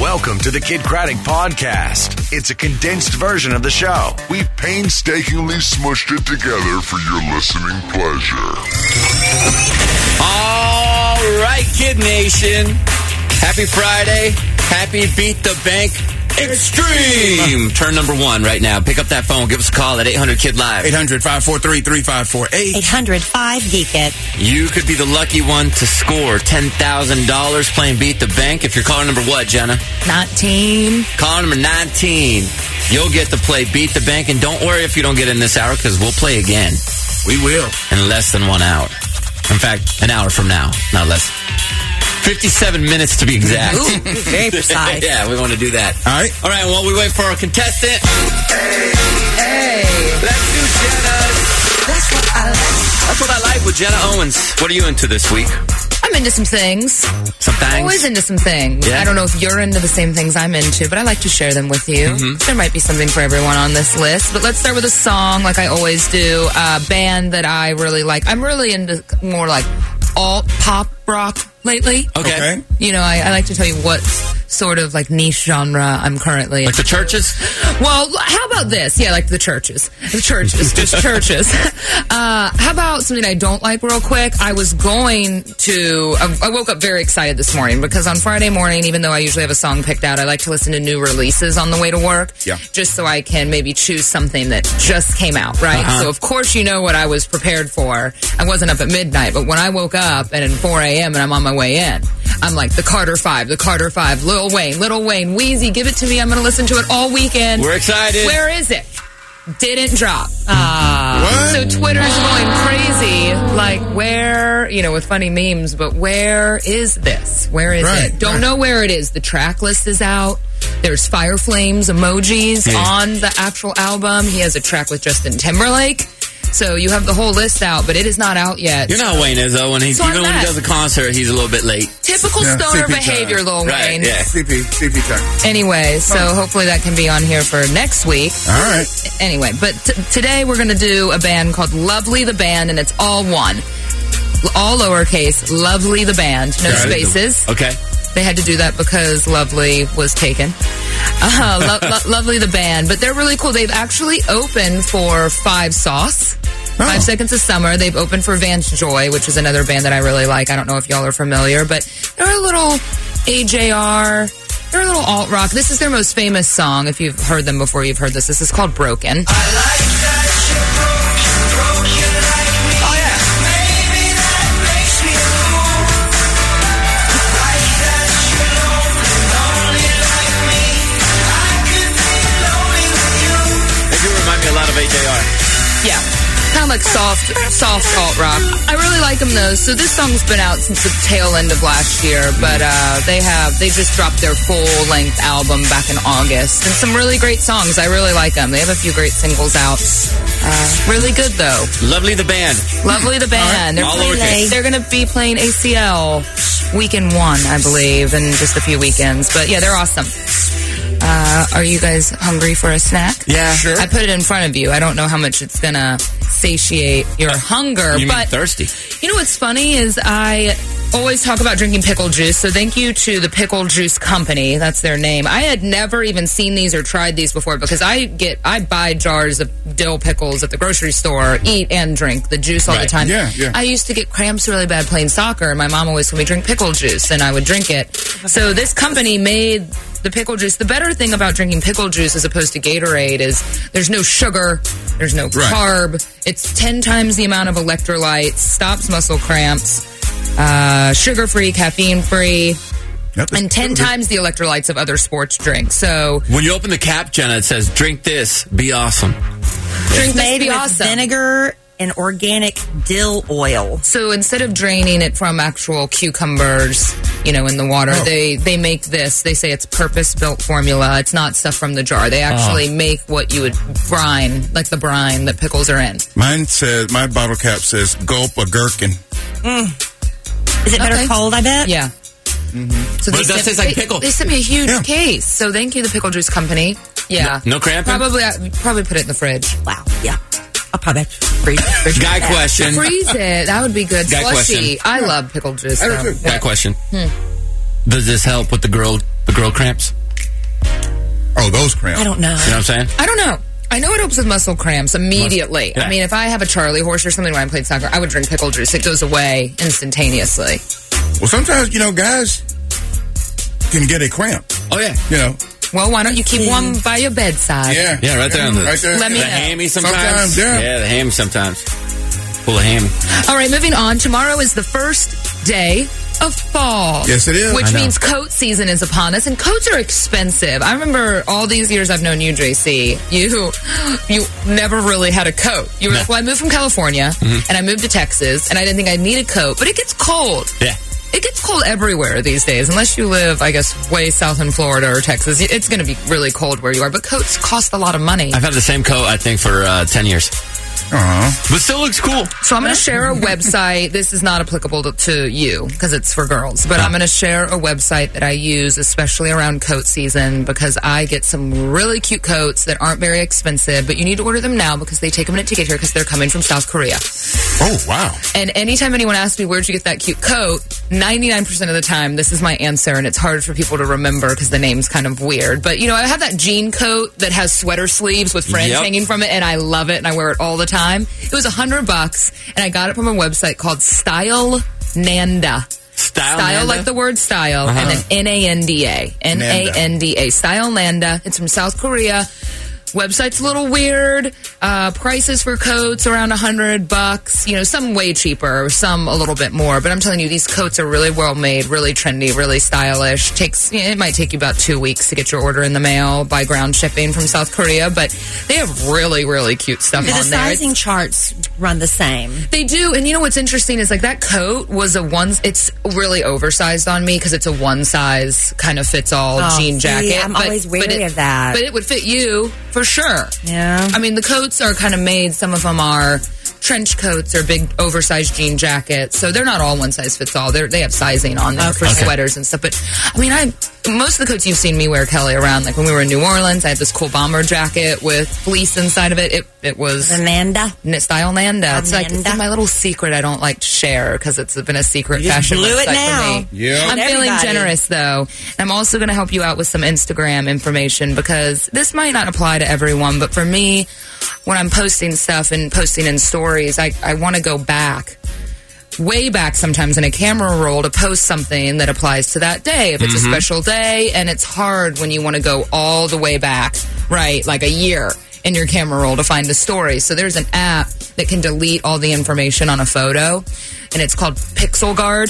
Welcome to the Kid Craddock Podcast. It's a condensed version of the show. We've painstakingly smushed it together for your listening pleasure. All right, Kid Nation. Happy Friday. Happy Beat the Bank Extreme. Turn number 1 right now. Pick up that phone. Give us a call at 800-KID-LIVE. 800-543-3548. 800-5-GEEK-IT. You could be the lucky one to score $10,000 playing Beat the Bank. If you're caller number what, Jenna? 19. Caller number 19. You'll get to play Beat the Bank. And don't worry if you don't get in this hour, because we'll play again. We will. In less than 1 hour. In fact, an hour from now. Not less. 57 minutes to be exact. Ooh, very precise. Yeah, we want to do that. All right. All right, while we wait for our contestant. Hey. Let's do Jenna's. That's what I like. That's what I like with Jenna Owens. What are you into this week? I'm into some things. Some things? Always into some things. Yeah. I don't know if you're into the same things I'm into, but I like to share them with you. Mm-hmm. There might be something for everyone on this list. But let's start with a song like I always do. A band that I really like. I'm really into more like alt pop rock lately. Okay. You know, I like to tell you what sort of like niche genre I'm currently in. Like the churches? Well, how about this? Yeah, like the churches. The churches, just churches. How about something I don't like real quick? I was going to... I woke up very excited this morning because on Friday morning, even though I usually have a song picked out, I like to listen to new releases on the way to work. Yeah. Just so I can maybe choose something that just came out, right? Uh-huh. So, of course, you know what I was prepared for. I wasn't up at midnight, but when I woke up and at 4 a.m. and I'm on my way in, I'm like, the Carter 5, Lil Wayne, Wheezy, give it to me. I'm going to listen to it all weekend. We're excited. Where is it? Didn't drop. What? So Twitter's going crazy, like where, you know, with funny memes, but where is this? Where is it? Don't know where it is. The track list is out. There's Fire Flames emojis on the actual album. He has a track with Justin Timberlake. So you have the whole list out, but it is not out yet. You know how Wayne is, though. When So even I'm when he mad. does a concert, he's a little bit late. Typical Yeah, stoner CP behavior, time. Lil Right, Wayne. yeah. CP time. Anyway, so hopefully that can be on here for next week. All right. Anyway, but today we're going to do a band called Lovely the Band, and it's all one. All lowercase, Lovely the Band, no Got it. spaces. Okay. They had to do that because Lovely was taken. Lovely the Band, but they're really cool. They've actually opened for 5 Sauce. 5 Seconds of Summer. They've opened for Vance Joy, which is another band that I really like. I don't know if y'all are familiar, but they're a little AJR. They're a little alt rock. This is their most famous song. If you've heard them before, you've heard this. This is called Broken. They do remind me a lot of AJR. Yeah. Kind of like soft alt rock. I really like them though. So this song's been out since the tail end of last year, but they just dropped their full length album back in August, and some really great songs. I really like them. They have a few great singles out. Really good though. Lovely the band. Lovely the band. All lowercase. They're going to be playing ACL weekend 1, I believe, in just a few weekends. But yeah, they're awesome. Are you guys hungry for a snack? Yeah, sure. I put it in front of you. I don't know how much it's going to satiate your hunger. You mean but thirsty? You know what's funny is I always talk about drinking pickle juice. So thank you to the Pickle Juice Company. That's their name. I had never even seen these or tried these before because I buy jars of dill pickles at the grocery store, eat and drink the juice all the Right. time. Yeah. I used to get cramps really bad playing soccer, and my mom always told me drink pickle juice, and I would drink it. So this company made the pickle juice. The better thing about drinking pickle juice as opposed to Gatorade is there's no sugar, there's no carb. It's 10 times the amount of electrolytes, stops muscle cramps, sugar-free, caffeine-free, and 10 times the electrolytes of other sports drinks. So When you open the cap, Jenna, it says, drink this, be awesome. drink this, Made be with awesome. vinegar and organic dill oil. So instead of draining it from actual cucumbers, you know, in the water, they make this. They say it's purpose-built formula. It's not stuff from the jar. They actually make what you would brine, like the brine that pickles are in. Mine says, my bottle cap says, gulp a gherkin. Is it better Okay. cold, I bet? Yeah. So But it does taste like pickle. They sent me a huge Yeah. case. So thank you, the Pickle Juice Company. Yeah. No cramping? Probably put it in the fridge. Wow. Yeah. I'll probably have to freeze. Guy question. Freeze it. That would be good. Guy Slushy. question. I love pickle juice. I do though. too. Guy question. Does this help with the girl girl cramps? Oh, those cramps. I don't know. You know what I'm saying? I don't know. I know it helps with muscle cramps immediately. Yeah. I mean, if I have a Charlie horse or something when I played soccer, I would drink pickle juice. It goes away instantaneously. Well, sometimes, guys can get a cramp. Oh, yeah. Well, why don't you keep one by your bedside? Yeah. Yeah, right there on the... Right there. Let me The know. hammy sometimes. Sometimes, yeah. Yeah, the hammy sometimes. Pull a hammy. All right, moving on. Tomorrow is the first day of fall. Yes, it is. Which I know. means coat season is upon us, and coats are expensive. I remember all these years I've known you, JC, you never really had a coat. You were like, well, I moved from California, and I moved to Texas, and I didn't think I'd need a coat, but it gets cold. Yeah. It gets cold everywhere these days, unless you live, I guess, way south in Florida or Texas. It's going to be really cold where you are, but coats cost a lot of money. I've had the same coat, I think, for 10 years. But still looks cool. So I'm going to share a website. This is not applicable to you because it's for girls, but I'm going to share a website that I use, especially around coat season, because I get some really cute coats that aren't very expensive, but you need to order them now because they take a minute to get here because they're coming from South Korea. Oh, wow. And anytime anyone asks me, where'd you get that cute coat? 99% of the time, this is my answer, and it's hard for people to remember because the name's kind of weird. But, I have that jean coat that has sweater sleeves with fringe hanging from it, and I love it, and I wear it all the time. It was $100, and I got it from a website called Style Nanda. Style like the word style, and then N-A-N-D-A. N-A-N-D-A. Style Nanda. It's from South Korea. Website's a little weird. Prices for coats around $100. Some way cheaper, some a little bit more. But I'm telling you, these coats are really well made, really trendy, really stylish. It might take you about 2 weeks to get your order in the mail by ground shipping from South Korea. But they have really, really cute stuff Do the on there. sizing charts run the same? They do, and what's interesting is that coat was it's really oversized on me because it's a one size kind of fits all jean jacket. I'm always wary of that. But it would fit you for sure. Yeah. I mean, the coats are kind of made, some of them are trench coats or big oversized jean jackets, so they're not all one size fits all. They have sizing on there for sweaters and stuff. But I mean, most of the coats you've seen me wear, Kelly, around, like when we were in New Orleans, I had this cool bomber jacket with fleece inside of it. It was Nanda. Style Nanda. It's like Nanda. my little secret I don't like to share because it's been a secret You just fashion blew it website now. for me. Yeah. I'm feeling Everybody. generous, though. I'm also going to help you out with some Instagram information because this might not apply to everyone, but for me, when I'm posting stuff and posting in stories, I want to go back, way back sometimes in a camera roll to post something that applies to that day. If it's a special day, and it's hard when you want to go all the way back, right, like a year in your camera roll to find a story. So there's an app that can delete all the information on a photo, and it's called Pixel Guard,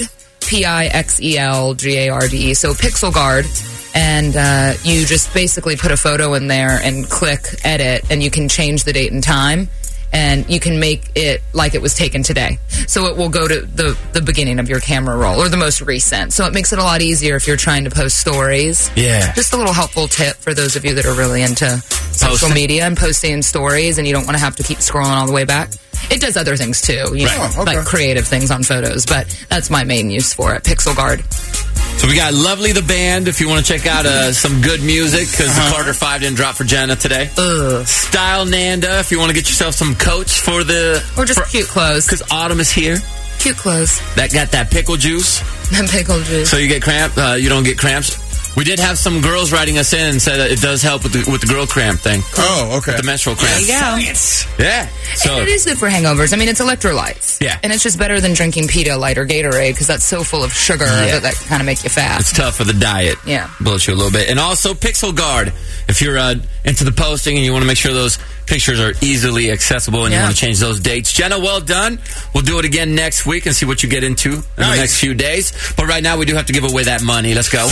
Pixelgarde. So Pixel Guard. And you just basically put a photo in there and click edit, and you can change the date and time, and you can make it like it was taken today. So it will go to the beginning of your camera roll or the most recent. So it makes it a lot easier if you're trying to post stories. Yeah. Just a little helpful tip for those of you that are really into social media and posting stories, and you don't want to have to keep scrolling all the way back. It does other things too, like creative things on photos, but that's my main use for it, Pixel Guard. So we got Lovely the Band if you want to check out some good music because the Carter 5 didn't drop for Jenna today. Style Nanda if you want to get yourself some coats for Or just cute clothes. because autumn is here. Cute clothes. That got that pickle juice. And pickle juice. So you get you don't get cramps. We did have some girls writing us in and said that it does help with the girl cramp thing. Oh, okay. The menstrual cramp. There you go. Science. Yeah. So And it is good for hangovers. I mean, it's electrolytes. Yeah. And it's just better than drinking Pedialyte or Gatorade because that's so full of sugar that kind of make you fat. it's tough for the diet. Yeah. Bloats you a little bit. And also Pixel Guard. If you're into the posting and you want to make sure those pictures are easily accessible and you want to change those dates. Jenna, well done. We'll do it again next week and see what you get into in the next few days. But right now we do have to give away that money. Let's go.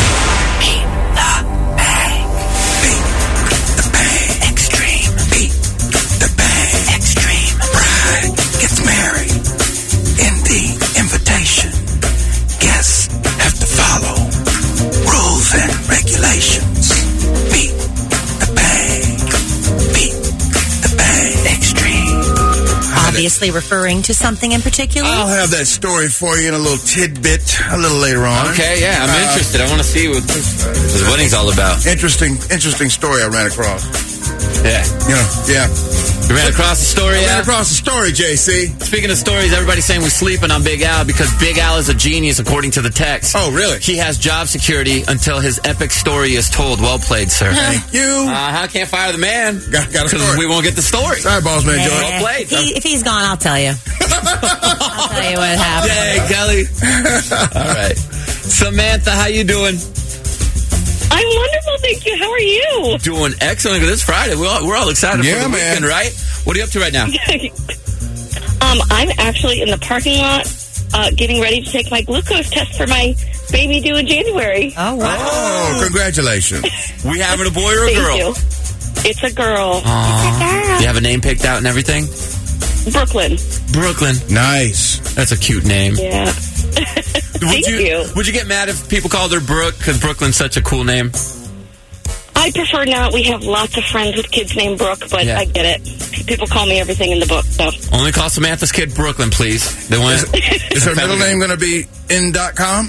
Obviously referring to something in particular. I'll have that story for you in a little tidbit a little later on. Okay, yeah, I'm interested. I want to see what this wedding's all about. Interesting story I ran across. Yeah. Yeah. You ran across the story, I ran Al? across the story, JC. Speaking of stories, everybody's saying we're sleeping on Big Al because Big Al is a genius, according to the text. Oh, really? He has job security until his epic story is told. Well played, sir. Thank you. Can't fire the man. Got a Because story. we won't get the story. Sorry, boss man, Joy. Well played. If he's gone, I'll tell you. I'll tell you what happened. Yay, Kelly. All right. Samantha, how you doing? I'm wonderful, thank you. How are you? Doing excellent. This Friday. We're all excited Yeah, for the man. weekend, right? What are you up to right now? I'm actually in the parking lot getting ready to take my glucose test for my baby due in January. Oh, wow. Oh, congratulations. We having a boy or a Thank girl? you. It's a girl. You have a name picked out and everything? Brooklyn. Brooklyn. Nice. That's a cute name. Yeah. Thank you. Would you get mad if people called her Brooke because Brooklyn's such a cool name? I prefer not. We have lots of friends with kids named Brooke, but Yeah. I get it. People call me everything in the book, so. Only call Samantha's kid Brooklyn, please. They want Is her middle name going to be in.com?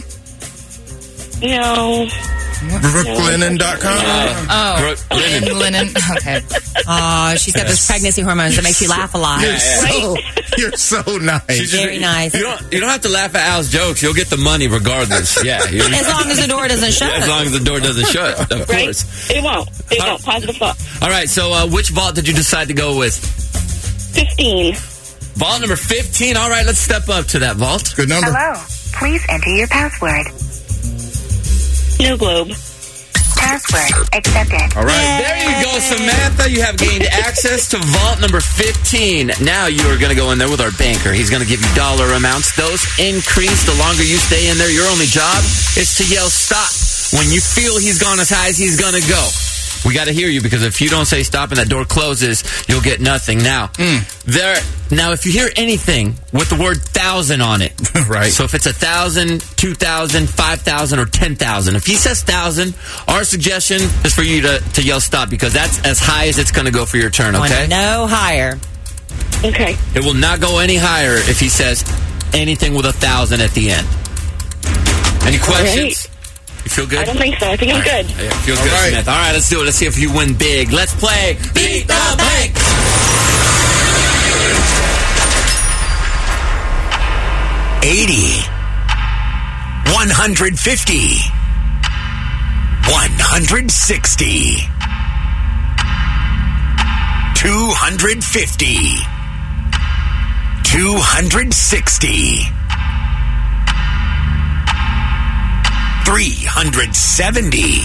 No. Brooklinen.com? Oh, Linen. linen. Okay. She's got those pregnancy hormones that makes you laugh a lot. You're so nice. Very nice. You don't have to laugh at Al's jokes. You'll get the money regardless. Yeah. As long as the door doesn't shut. As long as the door doesn't shut, of Right? course. It won't. It won't. Positive thought. All right, so which vault did you decide to go with? 15. Vault number 15. All right, let's step up to that vault. Good number. Hello. Please enter your password. No globe. Password accepted. All right. There you go, Samantha. You have gained access to vault number 15. Now you are going to go in there with our banker. He's going to give you dollar amounts. Those increase the longer you stay in there. Your only job is to yell stop. When you feel he's gone as high as he's going to go. We got to hear you because if you don't say stop and that door closes, you'll get nothing. Now, now if you hear anything with the word 1,000 on it, Right. So if it's 1,000, 2,000, 5,000, or 10,000, if he says 1,000, our suggestion is for you to yell stop because that's as high as it's going to go for your turn. Okay? No higher. Okay. It will not go any higher if he says anything with 1,000 at the end. Any questions? You feel good? I don't think so. I think I'm good. Yeah, feel good, right. Smith. All right, let's do it. Let's see if you win big. Let's play Beat the Bank. $80, $150, $160, $250, $260, $370,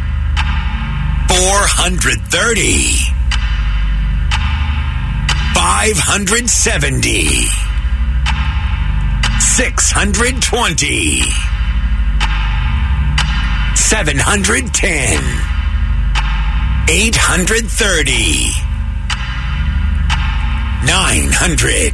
$430, $570, $620, $710, $830, $900.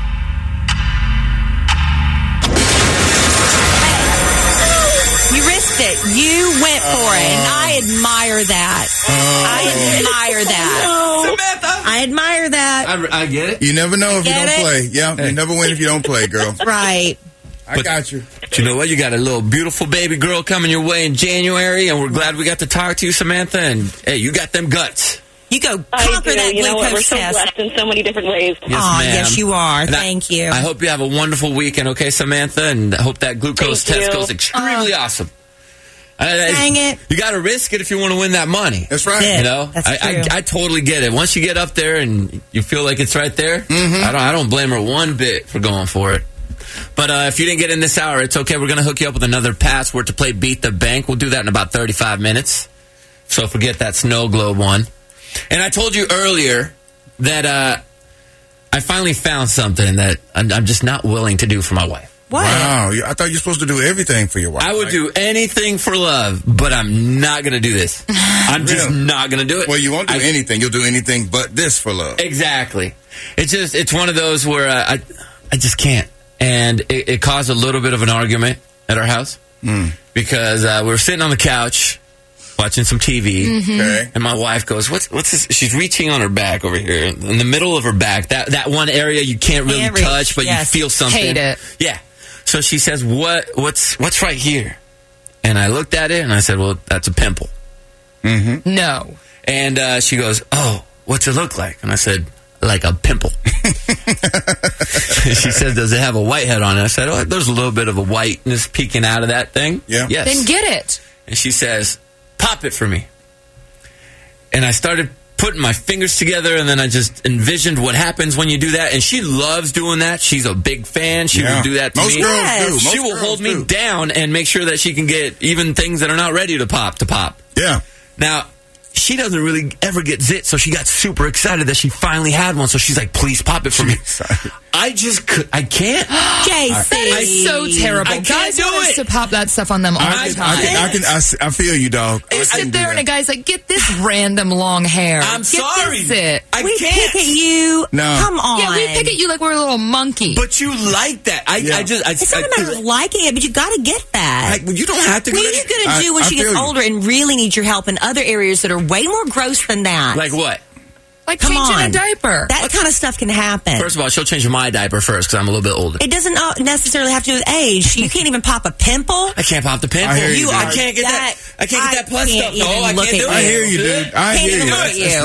You risked it. You went for it. And I admire that. I admire that. Samantha. I admire that. I get it. You never know if you Get don't it? play. Yeah, you never win if you don't play, girl. Right. I got you. But you know what? You got a little beautiful baby girl coming your way in January, and we're glad we got to talk to you, Samantha. And hey, you got them guts. You go I conquer do. that You know what? We're glucose so test. blessed in so many different ways. Yes, Aw, ma'am. yes, you are. And Thank you. I hope you have a wonderful weekend, okay, Samantha? And I hope that glucose Thank test you. goes extremely awesome. Dang it. You got to risk it if you want to win that money. That's right. Yeah. You know, That's I true. totally get it. Once you get up there and you feel like it's right there, I don't blame her one bit for going for it. But if you didn't get in this hour, it's okay. We're going to hook you up with another password to play Beat the Bank. We'll do that in about 35 minutes. So forget that snow globe one. And I told you earlier that I finally found something that I'm just not willing to do for my wife. What? Wow. I thought you were supposed to do everything for your wife. I would right? do anything for love, but I'm not going to do this. I'm just Really? not going to do it. Well, you won't do anything. You'll do anything but this for love. Exactly. It's one of those where I just can't. And it caused a little bit of an argument at our house because we were sitting on the couch watching some TV, Okay. and my wife goes, "What's this?" She's reaching on her back over here, in the middle of her back, that one area you can't really Can't reach, touch, but yes. you feel something. Hate it. Yeah. So she says, "What's right here?" And I looked at it and I said, "Well, that's a pimple." No. And she goes, "Oh, what's it look like? And I said, like a pimple. She said, does it have a whitehead on it? I said, oh, there's a little bit of a whiteness peeking out of that thing. Yeah. Yes. Then get it. And she says, pop it for me. And I started putting my fingers together, and then I just envisioned what happens when you do that. And she loves doing that. She's a big fan. She will do that to Most me. girls do. Most She will girls hold me do. down and make sure that she can get even things that are not ready to pop. Yeah. Now, she doesn't really ever get zit, so she got super excited that she finally had one. So she's like, please pop it for me. I can't. JC. That is so terrible. I can't Guys do want us it. to pop that stuff on them all the time. I feel you, dog. You sit there and a guy's like, get this random long hair. I'm Get sorry. This it. I We can't. pick at you. No. Come on. Yeah, we pick at you like we're a little monkey. But you like that. It's not a matter of liking it, but you got to get that. you don't have to. What are you going to do when I she gets feel you. older and really needs your help in other areas that are way more gross than that? Like what? like Come changing on. a diaper. That kind of stuff can happen. First of all, she'll change my diaper first because I'm a little bit older. It doesn't necessarily have to do with age. You can't even pop a pimple. I can't pop the pimple. I hear you, I dude. can't get that. I can't get that plus stuff. No, I look can't do at it. I hear you, dude. I Can't hear even you. look at you.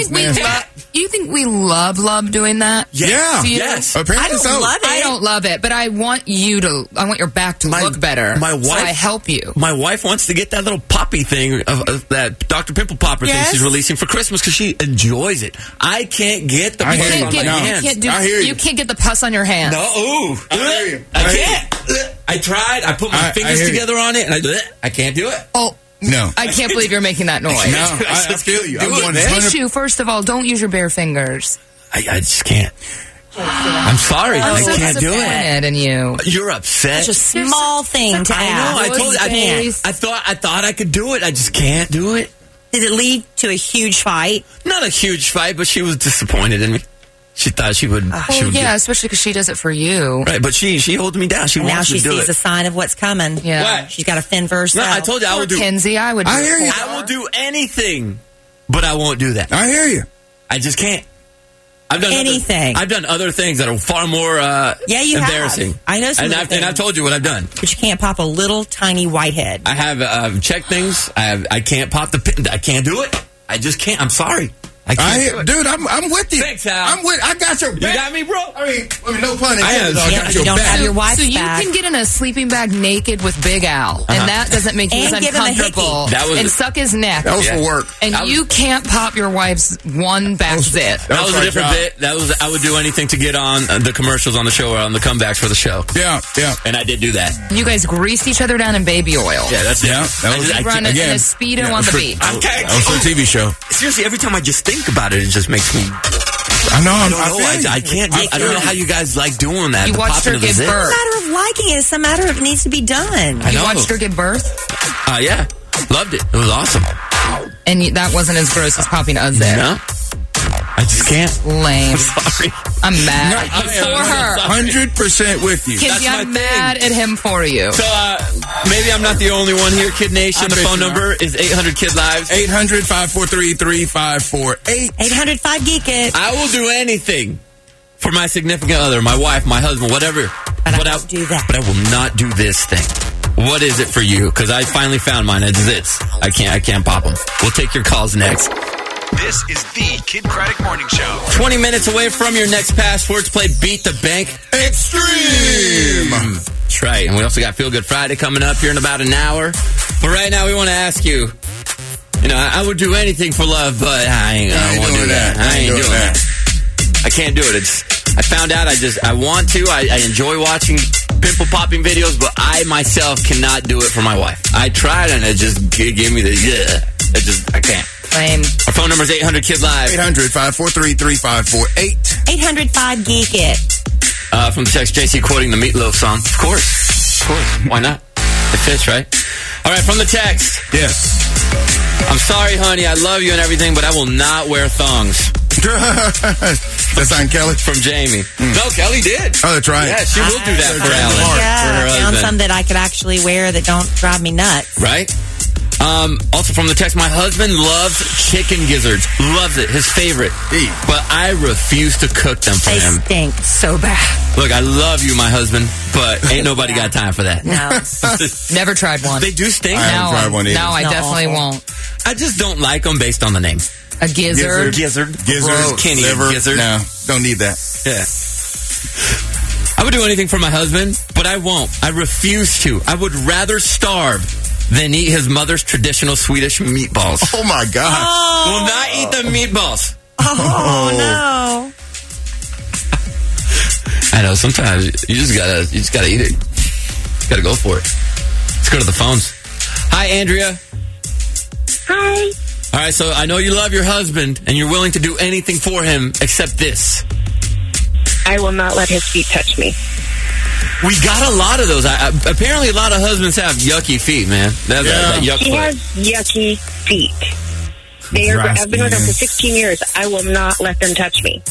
You think we love doing that? Yeah. Do you? Yes. Apparently I don't so. love it. I don't love it, but I want your back to look better. my so wife- I help you. My wife wants to get that little poppy thing of that Dr. Pimple Popper thing Yes. she's releasing for Christmas because she enjoys it. I can't get the I pus hear you. on my No. hands. I hear you. can't get the pus on your hands. No, ooh. I hear you. I I hear can't. I tried. I put my I fingers hear you. together on it, and I can't do it. Oh, No. I can't believe you're making that noise. No, I feel you. I'm Do it, going man. 100 Issue, first of all, don't use your bare fingers. I just can't. I'm sorry. I'm I so can't do it. disappointed in you. You're upset. Such a small thing to I know. ask. I told you. Face. I thought I could do it. I just can't do it. Did it lead to a huge fight? Not a huge fight, but she was disappointed in me. She thought she would. she would Yeah, especially because she does it for you. right, but she holds me down. She And now wants she to do sees it. a sign of what's coming. Yeah. What? She's got to fend for herself. No, I told you I Poor will do. Kenzie, I would. I do hear it you. for I her. will do anything, but I won't do that. I hear you. I just can't. I've done Anything. I've done other things that are far more you have. embarrassing. I know some and of the I've things. told you what I've done. But you can't pop a little tiny whitehead. I have checked things. I can't pop the pin. I can't do it. I just can't. I'm sorry. I can't do it. Dude, I'm with you. Thanks, Al. I got your back. You got me, bro. I mean, no pun intended. I have- I Yeah, got you your don't back. have your wife's So you back. can get in a sleeping bag naked with Big Al, and that doesn't make you And as give him a uncomfortable. hickey. That was and it. suck his neck. That was Yeah. for work. And That was- you can't pop your wife's one back zit. That was a my different job. bit. That was I would do anything to get on the commercials on the show or on the comebacks for the show, Yeah, yeah. and I did do that. You guys greased each other down in baby oil. Yeah, that's Yeah, it. that was- I Run can't- in a Speedo Yeah, on the for- beach. I'm That was for a TV show. Seriously, every time I just think about it, it just makes me. I know. I I don't know. feel you. I can't. I don't know how you guys like doing that. You the watched popping her of the give zit. birth. It's not a matter of liking it. It's a matter of it needs to be done. I You know. watched her give birth, Yeah, loved it. It was awesome. and that wasn't as gross as popping a zit. No, I just can't. Lame. Sorry. I'm mad I for am her. 100% with you. Kenzie, That's I'm my thing. mad at him for you. So maybe I'm not the only one here. Kid Nation. I The bet phone you number is 800 Kid Lives. 800-543-3548. 800-5 Geek It. I will do anything for my significant other, my wife, my husband, whatever. But I won't do that. But I will not do this thing. What is it for you? Because I finally found mine. It's zits. I can't pop them. We'll take your calls next. This is the Kid Craddock Morning Show. 20 minutes away from your next password to play Beat the Bank Extreme. That's right. And we also got Feel Good Friday coming up here in about an hour. But right now, we want to ask you, I would do anything for love, but I ain't I ain't gonna do doing that. that. I ain't doing that. I can't do it. I found out I want to. I enjoy watching pimple popping videos, but I myself cannot do it for my wife. I tried and it just gave me the, I can't. Lame. Our phone number is 800 Kid Live. 800-543-3548. 800-5 Geek It. From the text, JC quoting the Meatloaf song. Of course. Why not? It fits, right? All right, from the text. Yes. I'm sorry, honey. I love you and everything, but I will not wear thongs. That's on Kelly. From Jamie. No, Kelly did. Oh, that's right. Yeah, she will do that for Alan. Yeah, For her I found husband. some that I could actually wear that don't drive me nuts. Right? Also from the text, my husband loves chicken gizzards. Loves it. His favorite. But I refuse to cook them for They him. stink so bad. Look, I love you, my husband, but ain't nobody got time for that. No. Never tried one. They do stink. I haven't tried one either. No, I Not definitely awful. won't. I just don't like them based on the name. A gizzard. Gizzard. Kenny. Liver. Gizzard. No, don't need that. Yeah. I would do anything for my husband, but I won't. I refuse to. I would rather starve than eat his mother's traditional Swedish meatballs. Oh, my God. Will not eat the meatballs. Oh, no. I know, sometimes you just gotta eat it. Gotta go for it. Let's go to the phones. Hi, Andrea. Hi. All right, so I know you love your husband and you're willing to do anything for him except this. I will not let his feet touch me. We got a lot of those. Apparently, a lot of husbands have yucky feet, man. That's that yuck He foot. has yucky feet. I've been with him for 16 years. I will not let them touch me.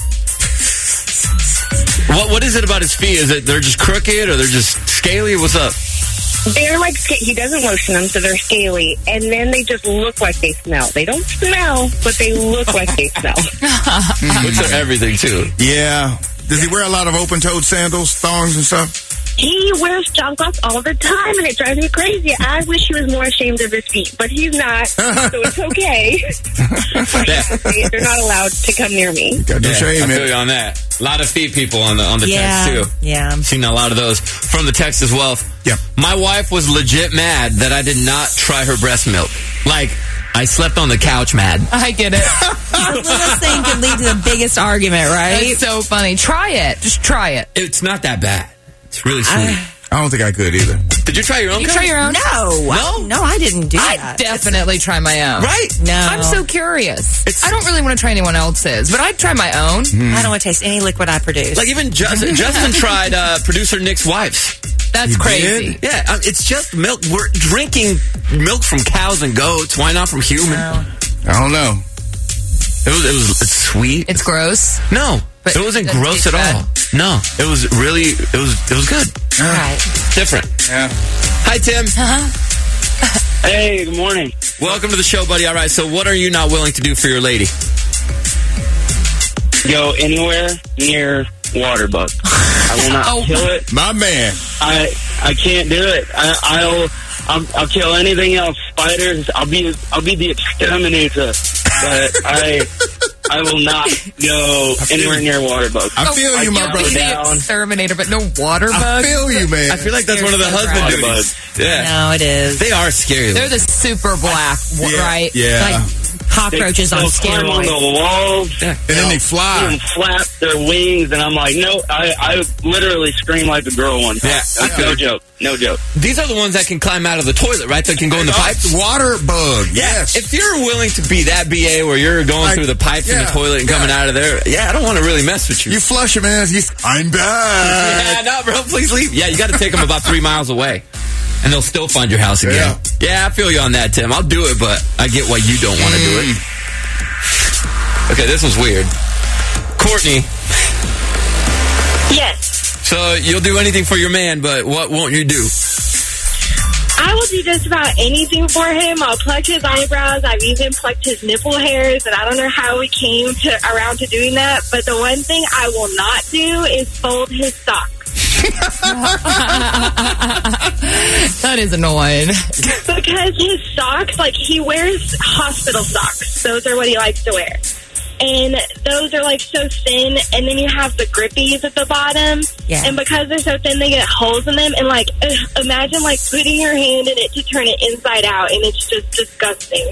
What is it about his feet? Is it they're just crooked or they're just scaly? What's up? They're like, he doesn't lotion them, so they're scaly, and then they just look like they smell. They don't smell, but they look like they smell. Which are everything, too. Yeah. Does he wear a lot of open-toed sandals, thongs and stuff? He wears chanclas all the time, and it drives me crazy. I wish he was more ashamed of his feet, but he's not, so it's okay. They're not allowed to come near me. Got no shame, I feel man. you on that. A lot of feet people on the text, too. Yeah. Seen a lot of those from the text as well. Yeah. My wife was legit mad that I did not try her breast milk. Like, I slept on the couch mad. I get it. The littlest thing could lead to the biggest argument, right? It's so funny. Try it. Just try it. It's not that bad. It's really sweet. I don't think I could either. Did you try your own? You try your own? No, I didn't do I that. definitely try my own. Right? No. I'm so curious. I don't really want to try anyone else's, but I'd try my own. I don't want to taste any liquid I produce. Like even Justin tried producer Nick's wife's. That's crazy. Yeah, it's just milk. We're drinking milk from cows and goats. Why not from human? I don't know. It's sweet. It's gross. No, But it wasn't it doesn't gross taste at all. No, it was really it was good. Right. Different. Yeah. Hi, Tim. Hey, good morning. Welcome to the show, buddy. All right, so what are you not willing to do for your lady? Go anywhere near water bug. I will not kill it. My man. I can't do it. I'll kill anything else. Spiders. I'll be the exterminator. But I will not go anywhere near water bugs. I feel you, my brother. The exterminator, but no water bugs. I feel you, man. I feel like that's one of the husband Water duties. bugs. Yeah, No, it is. they are scary. They're the super black, right? Yeah. Like cockroaches on They'll climb on steroids. the walls. Yeah. And then they fly. And flap their wings, and I'm like, no, I literally scream like a girl one time. Yeah, That's no joke. No joke. These are the ones that can climb out of the toilet, right? That can go in the pipes. Water bug. Yes. If you're willing to be that BA where you're going through the pipes in the toilet and coming out of there, I don't want to really mess with you. You flush him, man. I'm back. Yeah, no, bro, please leave. Yeah, you got to take them about 3 miles away, and they'll still find your house again. Yeah, I feel you on that, Tim. I'll do it, but I get why you don't want to do it. Okay, this was weird. Courtney. Yes. So you'll do anything for your man, but what won't you do? I will do just about anything for him. I'll pluck his eyebrows. I've even plucked his nipple hairs, and I don't know how we came around to doing that. But the one thing I will not do is fold his socks. That is annoying. Because his socks, like, he wears hospital socks. Those are what he likes to wear. And those are, like, so thin, and then you have the grippies at the bottom. Yeah. And because they're so thin, they get holes in them. And, like, imagine, like, putting your hand in it to turn it inside out, and it's just disgusting.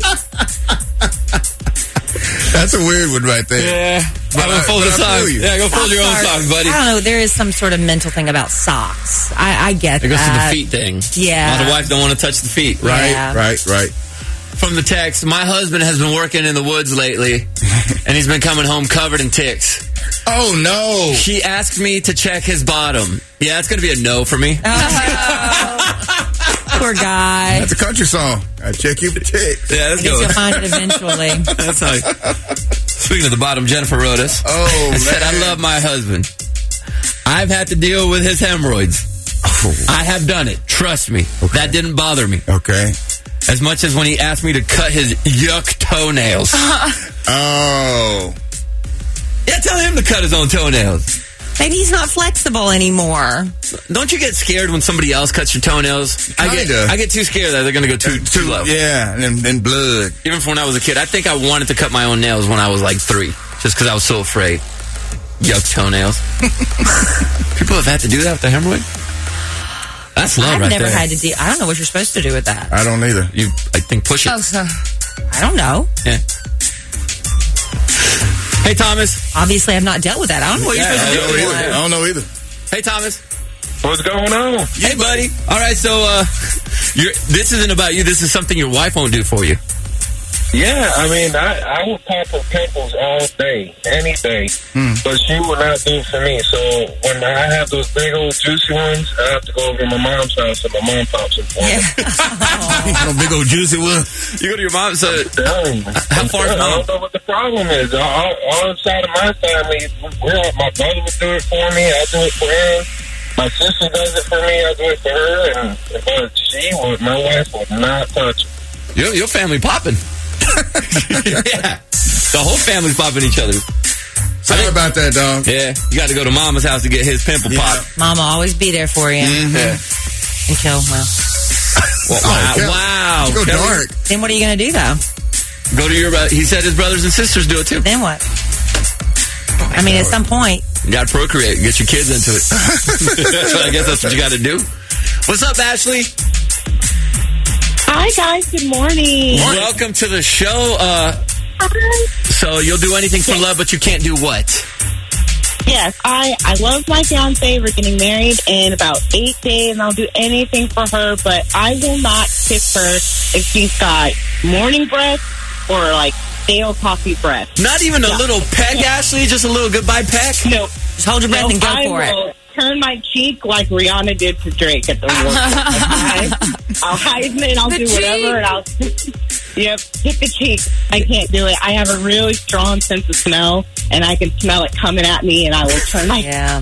That's a weird one right there. Yeah. Go fold the socks. Yeah, go fold your own socks, buddy. I don't know. There is some sort of mental thing about socks. I get It goes to that. the feet thing. Yeah. A lot of wives don't want to touch the feet. Right, Yeah. right. From the text, my husband has been working in the woods lately, and he's been coming home covered in ticks. Oh, no. He asked me to check his bottom. Yeah, it's going to be a no for me. Poor guy. That's a country song. I check you for ticks. Yeah, let's I guess go. you'll find it eventually. That's how. Speaking of the bottom, Jennifer wrote us. Oh, and said, man. I love my husband. I've had to deal with his hemorrhoids. I have done it. Trust me. That didn't bother me. Okay. As much as when he asked me to cut his yuck toenails. Oh. Yeah, tell him to cut his own toenails. Maybe he's not flexible anymore. Don't you get scared when somebody else cuts your toenails? I get too scared that they're going to go too low. Yeah, and then blood. Even from when I was a kid, I think I wanted to cut my own nails when I was like 3, just because I was so afraid. Yuck toenails. People have had to do that with the hemorrhoid? That's love I've right never there. had to do. I don't know what you're supposed to do with that. I don't either. I think push it. Oh, so. I don't know. Yeah. Hey, Thomas. Obviously, I've not dealt with that. I don't know what you're supposed to do with I that. don't know either. Hey, Thomas. What's going on? Hey, buddy. All right, so this isn't about you. This is something your wife won't do for you. Yeah, I mean, I will pop her pimples all day, any day, but she will not do it for me. So when I have those big old juicy ones, I have to go over to my mom's house and my mom pops them for me. No big old juicy one. You go to your mom's. How far is I mom? don't know what the problem is. All inside of my family, my brother would do it for me. I do it for him. My sister does it for me. I do it for her. But my wife would not touch it. Your family popping. Yeah. The whole family's popping each other. Sorry about that, dog. Yeah. You got to go to Mama's house to get his pimple pop. Mama always be there for you. Yeah. Until, Wow. Go dark. Then what are you going to do, though? Go to your he said his brothers and sisters do it, too. Then what? I mean, at some point. You got to procreate. Get your kids into it. So I guess that's what you got to do. What's up, Ashley? Hi, guys. Good morning. Welcome to the show. So you'll do anything for love, but you can't do what? Yes, I love my fiance. We're getting married in about 8 days, and I'll do anything for her, but I will not kiss her if she's got morning breath or, like, stale coffee breath. Not even a little peck, Ashley? Just a little goodbye peck? No. Just hold your breath and go for it. Turn my cheek like Rihanna did to Drake at the war. I'll Heisman, I'll do whatever, and I'll hit the cheek. I can't do it. I have a really strong sense of smell, and I can smell it coming at me, and I will turn my head.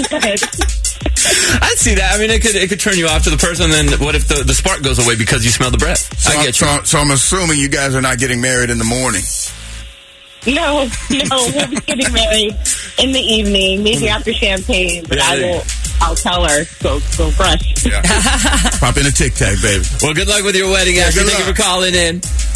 I'd see that. I mean, it could turn you off to the person. Then what if the spark goes away because you smell the breath? So so I'm assuming you guys are not getting married in the morning. No, we'll be getting married in the evening, maybe after champagne, but I'll tell her, go brush. Yeah. Pop in a Tic Tac, baby. Well, good luck with your wedding, Ashley. Thank you for calling in.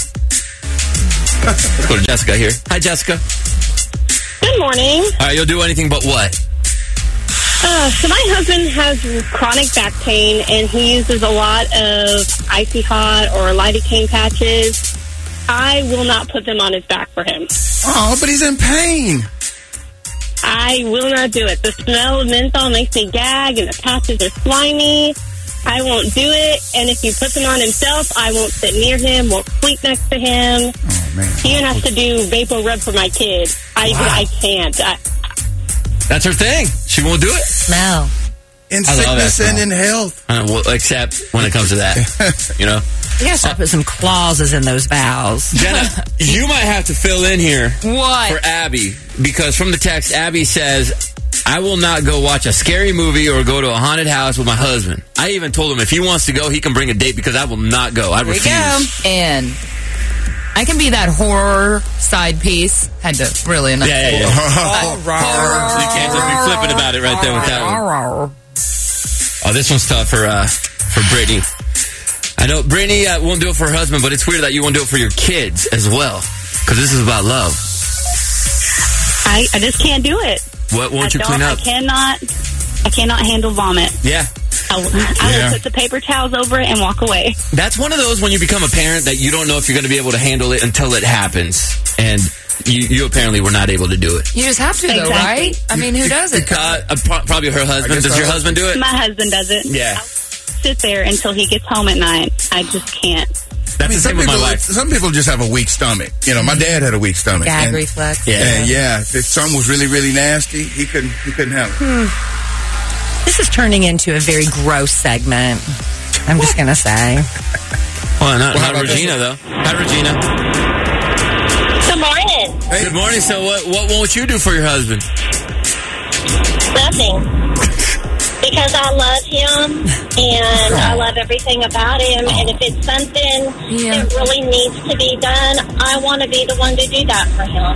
Let's go to Jessica here. Hi, Jessica. Good morning. All right, you'll do anything but what? So my husband has chronic back pain, and he uses a lot of Icy Hot or lidocaine patches. I will not put them on his back for him. Oh, but he's in pain. I will not do it. The smell of menthol makes me gag, and the patches are slimy. I won't do it. And if he puts them on himself, I won't sit near him, won't sleep next to him. Oh, man. He even has to do Vapor Rub for my kid. I can't. That's her thing. She won't do it. Smell. In sickness and in health. Well, except when it comes to that, you know. You gotta start putting some clauses in those vows. Jenna, you might have to fill in here What? for Abby, because from the text, Abby says, I will not go watch a scary movie or go to a haunted house with my husband. I even told him if he wants to go, he can bring a date because I will not go. I refuse. And I can be that horror side piece. Had to really enough. Yeah. You can't just be flipping about it right there with that one. Oh, this one's tough for Brittany. I know Brittany won't do it for her husband, but it's weird that you won't do it for your kids as well, because this is about love. I just can't do it. What won't you clean up? I cannot handle vomit. Yeah. I will put the paper towels over it and walk away. That's one of those when you become a parent that you don't know if you're going to be able to handle it until it happens. And you apparently were not able to do it. You just have to, though, right? I mean, who does it? Probably her husband. Does your husband do it? My husband does it. Yeah. I'll sit there until he gets home at night. I just can't. That's the same with my wife. Some people just have a weak stomach. You know, my dad had a weak stomach. Gag reflex. Yeah. And if something was really, really nasty, he couldn't handle it. This is turning into a very gross segment. I'm just going to say. Well, not Regina, though. Hi, Regina. Good morning. Hey. Good morning. So what won't you do for your husband? Nothing. Because I love him, and I love everything about him, and if it's something that really needs to be done, I want to be the one to do that for him.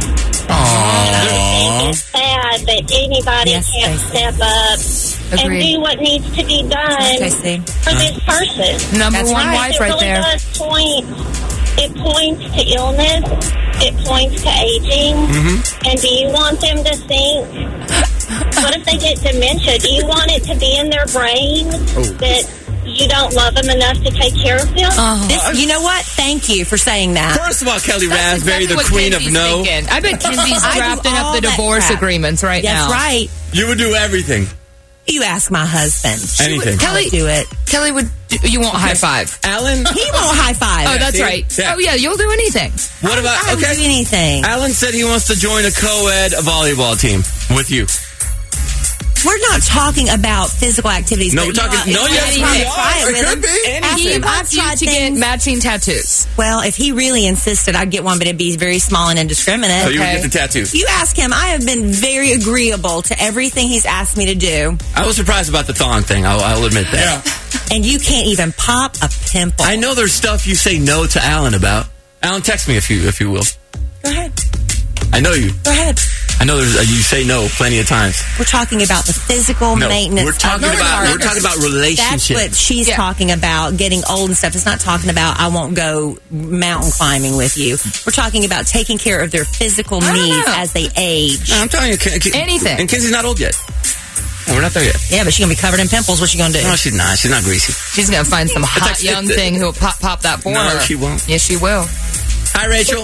It's sad that anybody can't step up and Agreed. do what needs to be done for this person. Number one wife It right really there. does it points to illness. It points to aging. And do you want them to think, what if they get dementia? Do you want it to be in their brain that you don't love them enough to take care of them? You know what? Thank you for saying that. First of all, Kelly That's Raspberry, exactly the what queen Kenzie's of no. thinking. I bet Kenzie's I do drafting up all the that divorce crap. agreements right now. That's right. You would do everything. You ask my husband. Anything. Kelly, do it. Kelly you won't high five. Alan? He won't high five. Oh, that's see? right. Yeah. Oh, yeah, you'll do anything. What about, I don't do anything. Alan said he wants to join a co-ed volleyball team with you. We're not talking about physical activities. No, but we're talking- you no, know, yes, anything. we are. Try it It with could him. be. Ask He him. I've wants you tried to get things. matching tattoos. Well, if he really insisted, I'd get one, but it'd be very small and indiscriminate. So you would get the tattoo. You ask him. I have been very agreeable to everything he's asked me to do, I was surprised about the thong thing. I'll admit that. and you can't even pop a pimple. I know there's stuff you say no to Alan about. Alan, text me if you will. Go ahead. I know you. Go ahead. I know there's you say no plenty of times. We're talking about the physical No, maintenance. we're talking of about That's relationships. what she's talking about, getting old and stuff. It's not talking about I won't go mountain climbing with you. We're talking about taking care of their physical needs as they age. No, I'm telling you, Anything. And Kenzie's not old yet. No, we're not there yet. Yeah, but she's gonna be covered in pimples. What's she gonna do? No, she's not. She's not greasy. She's going to find some hot young thing who'll pop that for No, her. she won't. Yes, she will. Hi, Rachel.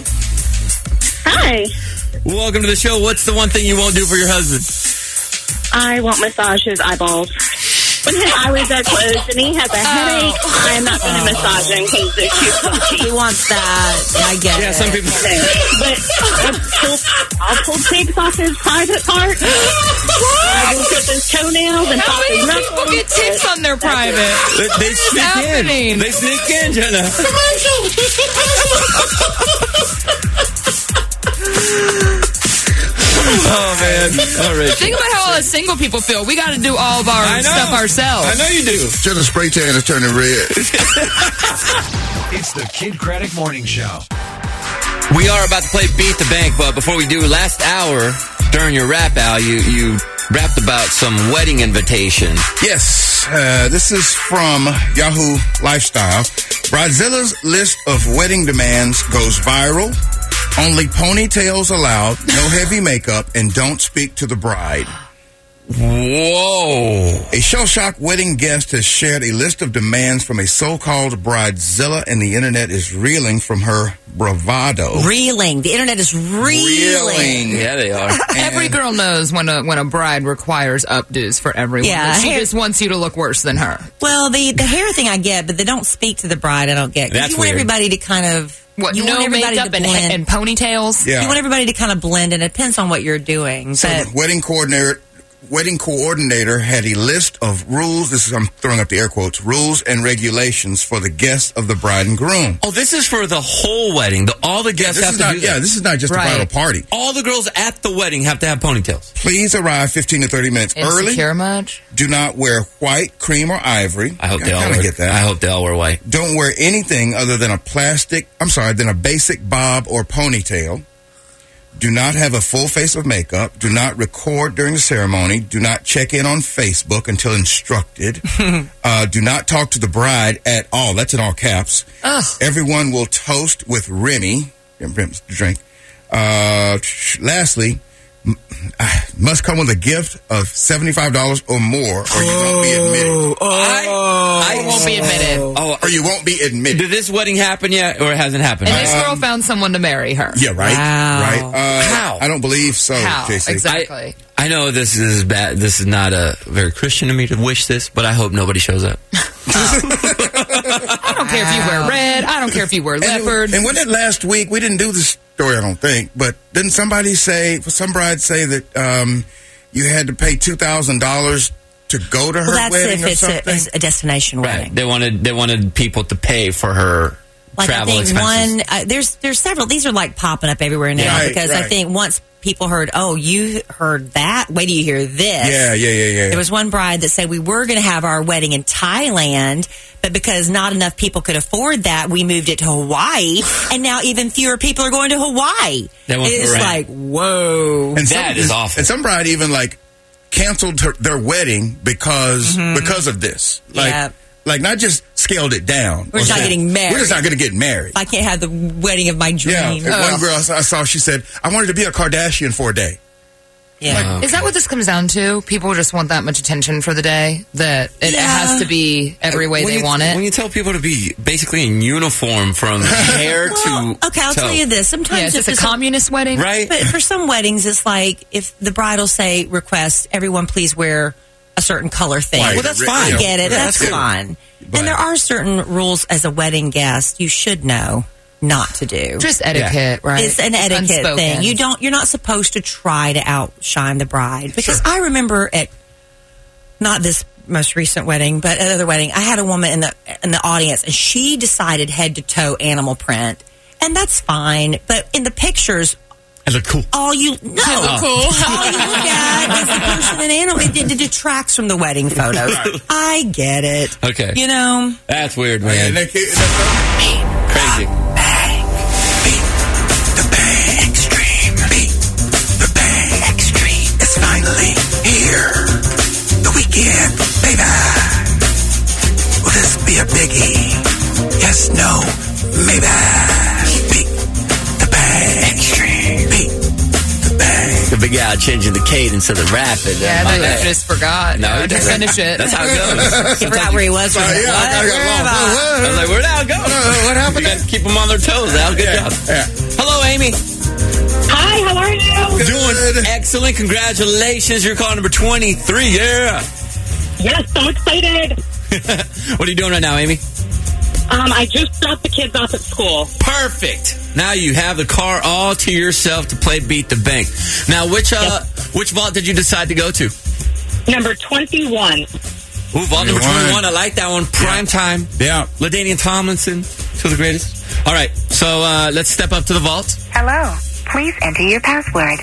Hi. Welcome to the show. What's the one thing you won't do for your husband? I won't massage his eyeballs. When his eyelids are closed and he has a headache, I'm not going to massage him because they're too punchy. He wants that. I get it. Some people. But I'll pull pigs off his private part. I will clip his toenails and How pop his many knuckles. people get ticks on their private? They sneak happening? in. They sneak in, Jenna. Oh, man. All right. Think about how all us single people feel. We got to do all of our stuff ourselves. I know you do. Jenna spray tan is turning red. It's the Kid Craddock Morning Show. We are about to play Beat the Bank, but before we do, last hour during your rap, Al, you rapped about some wedding invitation. Yes, this is from Yahoo Lifestyle. Bridezilla's list of wedding demands goes viral. Only ponytails allowed, no heavy makeup, and don't speak to the bride. Whoa. A shell-shocked wedding guest has shared a list of demands from a so-called bridezilla, and the internet is reeling from her bravado. Reeling. The internet is reeling. Yeah, they are. Every girl knows when a bride requires updos for everyone. Yeah, She hair- just wants you to look worse than her. Well, the hair thing I get, but they don't speak to the bride. I don't get. 'Cause That's you want weird. everybody to kind of. What, you no want everybody makeup to blend. and ponytails? Yeah. You want everybody to kind of blend, and it depends on what you're doing. So But the wedding coordinator had a list of rules. This is, I'm throwing up the air quotes, rules and regulations for the guests of the bride and groom. Oh, this is for the whole wedding. All the guests have to do that. this is not just a bridal party. All the girls at the wedding have to have ponytails. Please arrive 15 to 30 minutes early. Insecure much? Do not wear white, cream, or ivory. I hope they all kinda wear, get that. I hope they all wear white. Don't wear anything other than a basic bob or ponytail. Do not have a full face of makeup. Do not record during the ceremony. Do not check in on Facebook until instructed. Do not talk to the bride at all. That's in all caps. Ugh. Everyone will toast with Remy. Remy's the drink. Lastly, must come with a gift of $75 or more, or you won't be admitted. I won't be admitted. Or you won't be admitted. Did this wedding happen yet, or it hasn't happened? And this girl found someone to marry her. Yeah, right. Wow. Right. How? I don't believe so, How? JC. Exactly. I know this is bad. This is not very Christian of me to wish this, but I hope nobody shows up. I don't care if you wear red. I don't care if you wear leopard. And wasn't it last week? We didn't do this story, I don't think. But didn't somebody say, some bride say that you had to pay $2,000 to go to her that's wedding if or it's something? a destination wedding. They wanted people to pay for her Like travel I think expenses. there's several. These are like popping up everywhere now Right, because I right. think once people heard, oh, you heard that? Wait till you hear this. Yeah. There was one bride that said we were going to have our wedding in Thailand, but because not enough people could afford that, we moved it to Hawaii, and now even fewer people are going to Hawaii. That one's It's correct. like, whoa. And That is awful. And some bride even like canceled their wedding because of this. Like, Yeah. like not just scaled it down. We're just not getting married. We're just not going to get married. I can't have the wedding of my Yeah. dream. And one girl I saw, she said, I wanted to be a Kardashian for a day. Yeah. Is that what this comes down to? People just want that much attention for the day that it has to be every way they want it. When you tell people to be basically in uniform from hair to Okay, I'll toe. tell you this. Sometimes Yeah, is if this a it's communist wedding? Right? But for some weddings, it's like if the bride will say, request, everyone please wear a certain color thing. Right. Well, that's Yeah. fine. I get it. Yeah, that's good. fine. But- And there are certain rules as a wedding guest you should know not to do. Just etiquette, right? It's an etiquette Unspoken. thing. You're not supposed to try to outshine the bride. Because I remember at not this most recent wedding, but another wedding, I had a woman in the audience and she decided head to toe animal print. And that's fine. But in the pictures, It looked cool. all you all you look at is the person in animal. It detracts from the wedding photos. I get it. Okay. You know. That's weird, And man. they, Crazy. the bang extreme. The bang extreme is finally here. The weekend, baby. Will this be a biggie? Yes, no, maybe. The bang extreme. The bang. The big guy changing the cadence of the rapping. Yeah, My I bad. just forgot. No, to finish it. That's how it goes. He forgot where he was. I I was like, where'd Al go? What happened? You got to keep them on their toes, Al. Good job. Yeah. Hello, Amy. Hi, how are you? Doing excellent. Congratulations. You're call number 23. Yeah. Yes, so excited. What are you doing right now, Amy? I just dropped the kids off at school. Perfect. Now you have the car all to yourself to play Beat the Bank. Now, which vault did you decide to go to? Number 21. Ooh, vault number 21. I like that one. Prime time. Yeah. LaDainian Tomlinson, two of the greatest. All right, so let's step up to the vault. Hello. Please enter your password.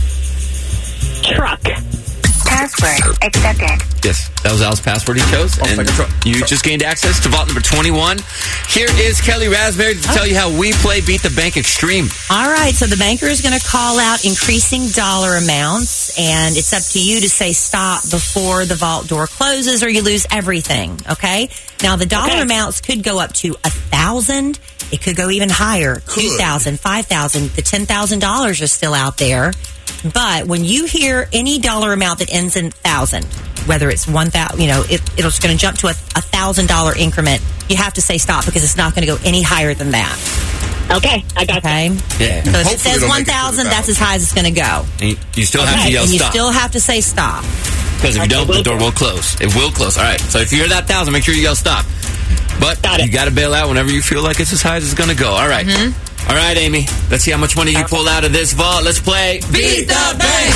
Truck. Password accepted. Yes, that was Al's password he chose, and like a truck. you just gained access to vault number 21. Here is Kelly Raspberry to tell you how we play Beat the Bank Extreme. All right, so the banker is going to call out increasing dollar amounts, and it's up to you to say stop before the vault door closes or you lose everything, okay? Now, the dollar amounts could go up to $1,000. It could go even higher, $2,000, $5,000. The $10,000 is still out there. But when you hear any dollar amount that ends in 1,000, whether it's 1,000, it's going to jump to a $1,000 increment, you have to say stop because it's not going to go any higher than that. Okay, I got Okay? Yeah. So if it Hopefully says it'll make it to 1,000, the that's as high as it's going to go. And you still have to yell And you stop. still have to say stop. Because if you don't, the door will close. It will close. All right. So if you hear that 1,000, make sure you yell stop. But you got to bail out whenever you feel like it's as high as it's going to go. All right. All right, Amy. Let's see how much money you pull out of this vault. Let's play Beat the Bank.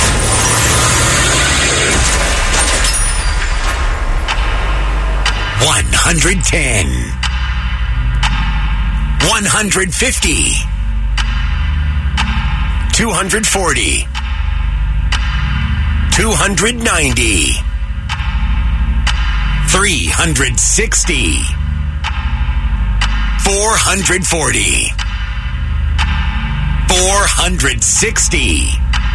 $110. $150. $240. $290. $360. $440. $460.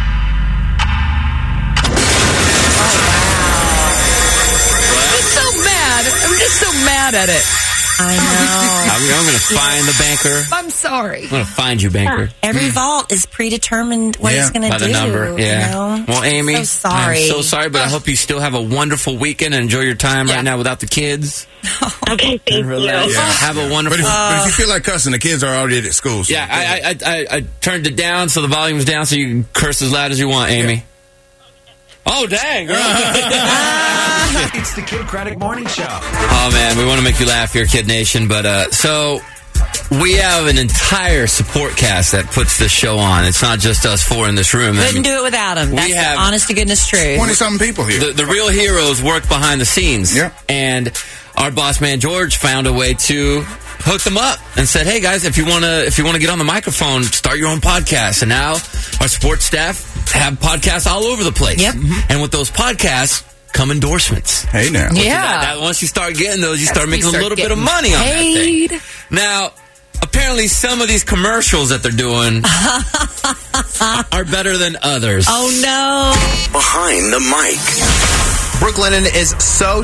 I'm just so mad at it. I know. I'm going to find the banker. I'm sorry. I'm going to find you, banker. Every vault is predetermined what it's going By to do. the number. Yeah. You know? Well, Amy, So sorry. I'm so sorry, but I hope you still have a wonderful weekend and enjoy your time right now without the kids. Okay, thank you. Relax. Have a wonderful. But if you feel like cussing, the kids are already at school. So Yeah, I turned it down so the volume's down so you can curse as loud as you want, Amy. Oh, dang, girl. It's the Kid Craddock Morning Show. Oh, man, we want to make you laugh here, Kid Nation. But, so, we have an entire support cast that puts this show on. It's not just us four in this room. Couldn't do it without them. That's have- the honest to goodness truth. 20-something people here. The real heroes work behind the scenes. Yeah. And our boss man, George, found a way to hooked them up and said, "Hey guys, if you want to get on the microphone, start your own podcast." And now our sports staff have podcasts all over the place. Yep. And with those podcasts come endorsements. Hey now. Yeah. Once you start getting those, you start making a little bit of money on that thing. Now, apparently some of these commercials that they're doing are better than others. Oh, no. Behind the mic. Brooklinen is so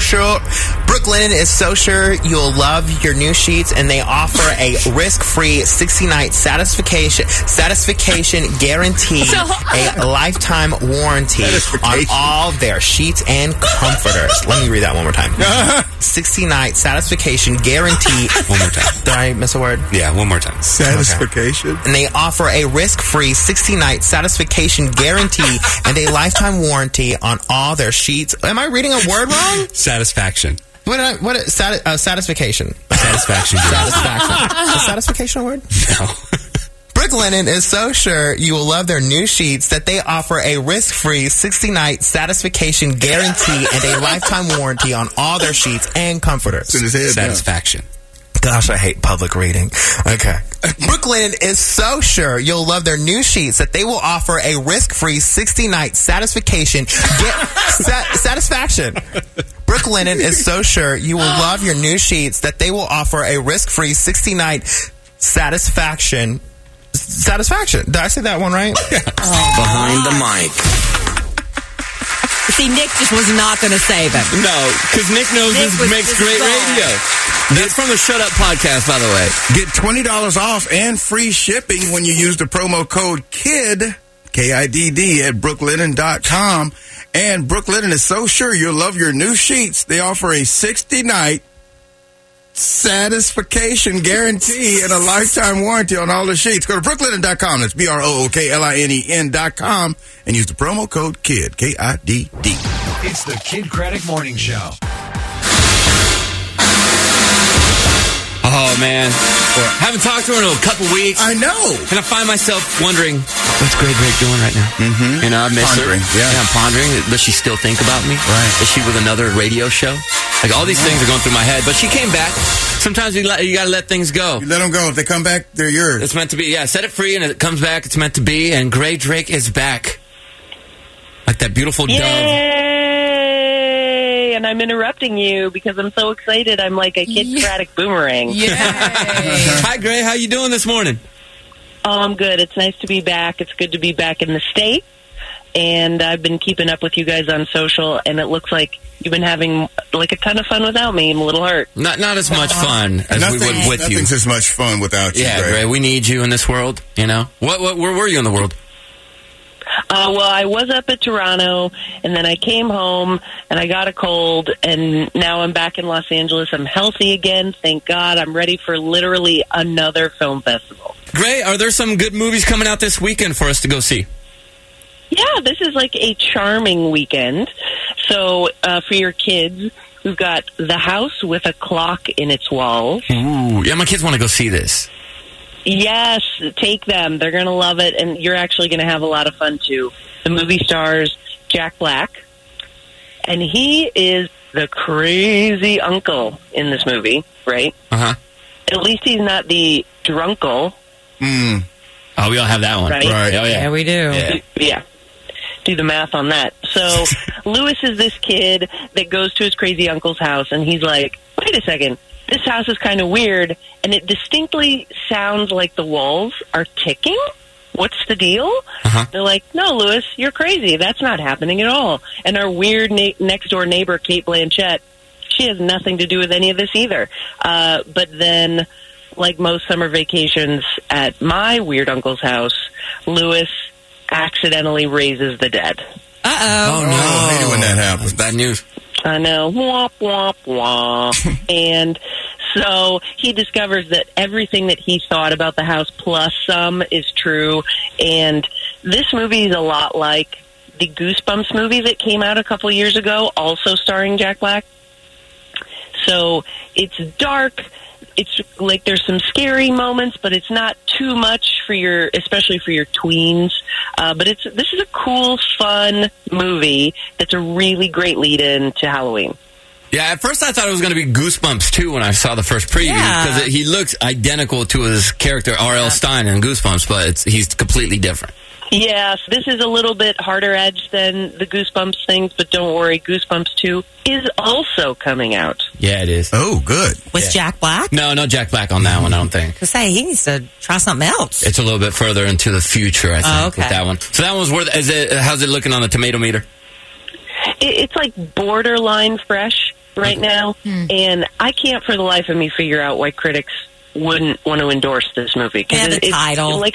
sure you'll love your new sheets, and they offer a risk-free 60-night satisfaction guarantee, a lifetime warranty on all their sheets and comforters. Let me read that one more time. 60-night satisfaction guarantee. One more time. Did I miss a word? Yeah, one more time. Satisfaction. And they offer a risk-free 60-night satisfaction guarantee and a lifetime warranty on all their sheets. Am I reading a word wrong? Satisfaction. Satisfaction. Satisfaction. Is satisfaction a word? No. Brooklinen is so sure you will love their new sheets that they offer a risk-free 60-night satisfaction guarantee and a lifetime warranty on all their sheets and comforters. In his head, Satisfaction. Gosh, I hate public reading. Okay. Brooklinen is so sure you'll love their new sheets that they will offer a risk-free 60-night satisfaction. Satisfaction. Brooklinen is so sure you will love your new sheets that they will offer a risk-free 60-night satisfaction. Did I say that one right? Behind the mic. See, Nick just was not going to save it. No, because Nick knows this makes great radio. That's from the Shut Up podcast, by the way. Get $20 off and free shipping when you use the promo code KIDD, K-I-D-D, at brooklinen.com. And Brooklinen is so sure you'll love your new sheets. They offer a 60-night satisfaction guarantee and a lifetime warranty on all the sheets. Go to brooklinen.com. That's BROOKLINEN.com and use the promo code KIDD, K-I-D-D. It's the Kid Craddock Morning Show. Oh, man. Haven't talked to her in a couple weeks. I know. And I find myself wondering, what's Greg Drake doing right now? Mm-hmm. You know, I miss Pondering, her. yeah. I'm pondering. Does she still think about me? Right. Is she with another radio show? Like, all these things are going through my head. But she came back. Sometimes you got to let things go. You let them go. If they come back, they're yours. It's meant to be. Yeah, set it free, and it comes back. It's meant to be. And Greg Drake is back. Like that beautiful dove. And I'm interrupting you because I'm so excited. I'm like a Kid Craddock boomerang. Yay. Hi, Gray. How you doing this morning? Oh, I'm good. It's nice to be back. It's good to be back in the state. And I've been keeping up with you guys on social, and it looks like you've been having like a ton of fun without me. I'm a little hurt. Not as much fun as we would with you. Nothing's as much fun without you, Yeah, Gray. Gray. We need you in this world. You know. Where were you in the world? Well, I was up at Toronto, and then I came home, and I got a cold, and now I'm back in Los Angeles. I'm healthy again, thank God. I'm ready for literally another film festival. Gray, are there some good movies coming out this weekend for us to go see? Yeah, this is like a charming weekend. So for your kids, we've got The House with a Clock in Its Walls. Ooh, yeah, my kids want to go see this. Yes, take them. They're going to love it, and you're actually going to have a lot of fun, too. The movie stars Jack Black, and he is the crazy uncle in this movie, right? Uh-huh. At least he's not the drunkle. Mm. Oh, we all have that one. Right? Oh, yeah. Yeah, we do. Yeah. Do the math on that. So Lewis is this kid that goes to his crazy uncle's house, and he's like, wait a second. This house is kind of weird, and it distinctly sounds like the walls are ticking. What's the deal? Uh-huh. They're like, no, Lewis, you're crazy. That's not happening at all. And our weird next-door neighbor, Kate Blanchett, she has nothing to do with any of this either. But then, like most summer vacations at my weird uncle's house, Lewis accidentally raises the dead. Uh-oh. Oh, no. I hate it when that happens. Bad news. I know. Womp, womp, womp. And so he discovers that everything that he thought about the house plus some is true. And this movie is a lot like the Goosebumps movie that came out a couple years ago, also starring Jack Black. So it's dark. It's like there's some scary moments, but it's not too much for especially for your tweens. But this is a cool, fun movie that's a really great lead-in to Halloween. Yeah, at first I thought it was going to be Goosebumps 2 when I saw the first preview, because he looks identical to his character R.L. Stein in Goosebumps, but he's completely different. Yes, this is a little bit harder edge than the Goosebumps things, but don't worry, Goosebumps 2 is also coming out. Yeah, it is. Oh, good. With Jack Black? No Jack Black on that one, I don't think. To say he needs to try something else. It's a little bit further into the future, I think, with that one. So that one's worth. How's it looking on the tomato meter? It's like borderline fresh right now, and I can't for the life of me figure out why critics wouldn't want to endorse this movie. Yeah, the title. Like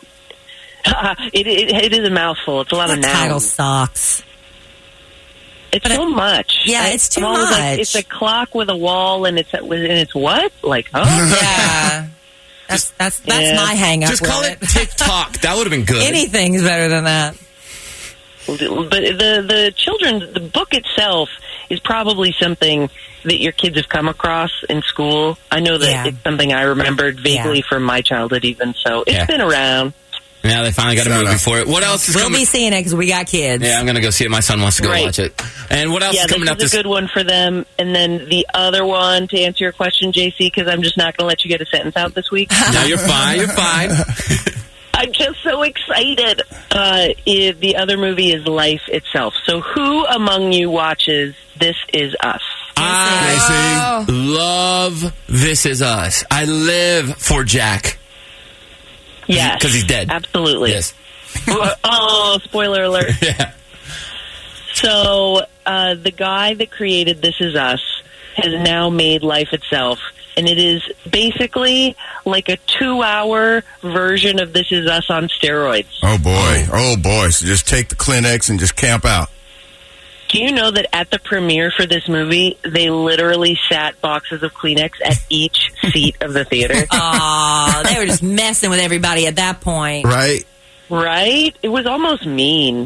it is a mouthful. It's a lot of nouns. The title sucks. It's so much. Yeah, it's too much. Like, it's a clock with a wall, and it's what? Like, yeah. That's my hang up. Just call it TikTok. That would have been good. Anything's better than that. But the book itself is probably something that your kids have come across in school. I know that it's something I remembered vaguely from my childhood even, so it's been around. Yeah, they finally got a movie for it. What else is coming? We'll be seeing it because we got kids. Yeah, I'm going to go see it. My son wants to go watch it. And what else is coming up? This is a good one for them. And then the other one, to answer your question, JC, because I'm just not going to let you get a sentence out this week. No, you're fine. You're fine. I'm just so excited. The other movie is Life Itself. So who among you watches This Is Us? I love This Is Us. I live for Jack. Yes. Because he's dead. Absolutely. Yes. Oh, spoiler alert. Yeah. So the guy that created This Is Us has now made Life Itself. And it is basically like a 2-hour version of This Is Us on steroids. Oh, boy. Oh, boy. So just take the Kleenex and just camp out. Do you know that at the premiere for this movie, they literally sat boxes of Kleenex at each seat of the theater? Oh, they were just messing with everybody at that point. Right? Right? It was almost mean.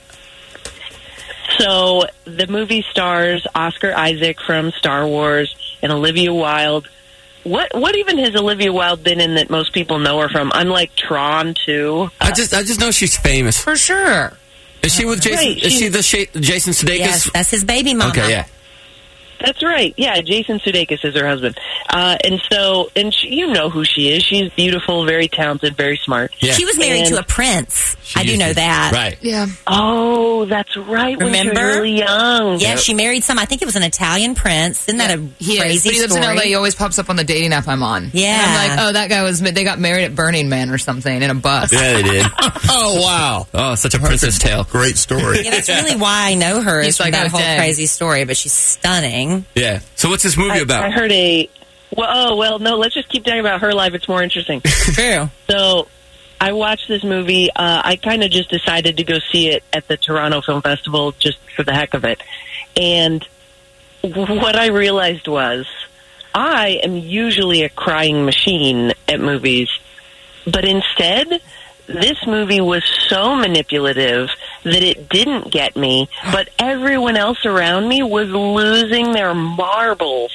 So the movie stars Oscar Isaac from Star Wars and Olivia Wilde. What even has Olivia Wilde been in that most people know her from? Unlike Tron 2. I just know she's famous. For sure. Is she with Jason? Right, is she the Jason Sudeikis? Yes, that's his baby mama. Okay, yeah. That's right. Yeah, Jason Sudeikis is her husband. And she, you know who she is. She's beautiful, very talented, very smart. Yeah. She was married to a prince. I do know that. Right. Yeah. Oh, that's right. Remember? When she was really young. Yeah, she married I think it was an Italian prince. Isn't that a crazy but he lives story? in LA. He always pops up on the dating app I'm on. Yeah. And I'm like, that guy they got married at Burning Man or something in a bus. Yeah, they did. Oh, wow. Oh, such a princess tale. Great story. Yeah, that's really why I know her, is from that whole dang. crazy story, but she's stunning. Yeah. So what's this movie about? I heard no, let's just keep talking about her life. It's more interesting. True. So I watched this movie. I kind of just decided to go see it at the Toronto Film Festival just for the heck of it. And what I realized was I am usually a crying machine at movies, but instead this movie was so manipulative that it didn't get me, but everyone else around me was losing their marbles.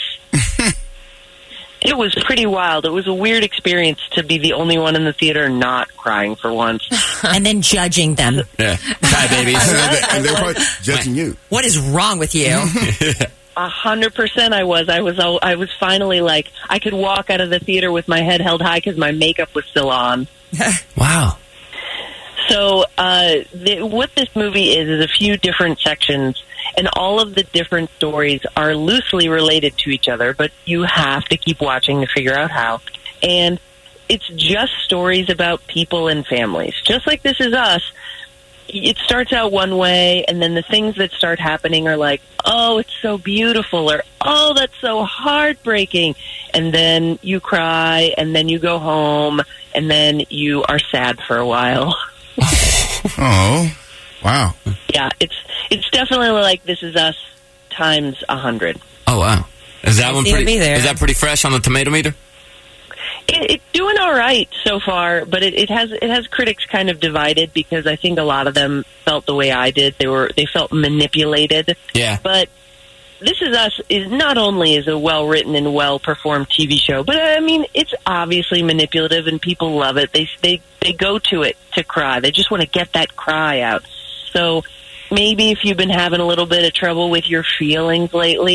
It was pretty wild. It was a weird experience to be the only one in the theater not crying for once. And then judging them. Yeah. Hi, babies. And they're probably judging you. What is wrong with you? 100% I was finally like, I could walk out of the theater with my head held high because my makeup was still on. Wow. So what this movie is a few different sections, and all of the different stories are loosely related to each other, but you have to keep watching to figure out how. And it's just stories about people and families. Just like This Is Us, it starts out one way, and then the things that start happening are like, oh, it's so beautiful, or oh, that's so heartbreaking. And then you cry, and then you go home, and then you are sad for a while. Oh, wow. Yeah, it's definitely like This Is Us times 100. Oh, wow. Is that one pretty? Is that pretty fresh on the tomato meter? It's doing all right so far, but it has critics kind of divided because I think a lot of them felt the way I did. They felt manipulated. Yeah. But This Is Us is not only is a well written and well performed TV show, but I mean it's obviously manipulative and people love it. They go to it to cry. They just want to get that cry out. So maybe if you've been having a little bit of trouble with your feelings lately,